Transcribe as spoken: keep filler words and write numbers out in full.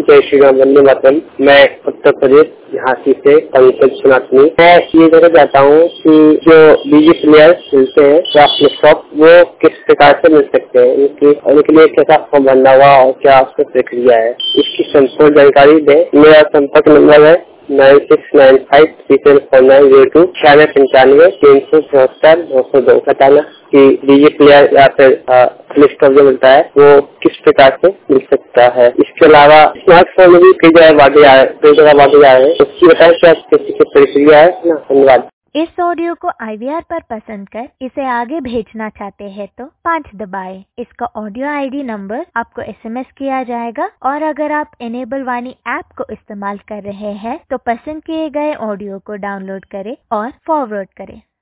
जय श्री राम, वंदे मातरम। मैं उत्तर प्रदेश झांसी से पंकज सुनातनी। मैं ये कहना चाहता हूँ कि जो डीजे प्लेयर मिलते हैं लैपटॉप, वो किस प्रकार से मिल सकते हैं, इनकी उनके लिए कैसा फॉर्म भरना होगा और क्या उसकी प्रक्रिया है, इसकी संपूर्ण जानकारी दें। मेरा संपर्क नंबर है nine six nine five three seven four nine zero two छियानवे पंचानवे तीन सौ चौहत्तर दो सौ दो। बताना कि डीजे प्लेयर या फिर लैपटॉप जो मिलता है वो किस प्रकार से मिल सकता है। इसके अलावा स्मार्टफोन में भी कई जगह बांटे जा रहे कई जगह बांटे जा रहे हैं, उसकी बताएं क्या कैसी प्रक्रिया है ना। धन्यवाद। इस ऑडियो को आई वी आर पर पसंद कर इसे आगे भेजना चाहते हैं तो पाँच दबाएं। इसका ऑडियो आई डी नंबर आपको एस एम एस किया जाएगा और अगर आप इनेबल वाणी ऐप को इस्तेमाल कर रहे हैं तो पसंद किए गए ऑडियो को डाउनलोड करें और फॉरवर्ड करें।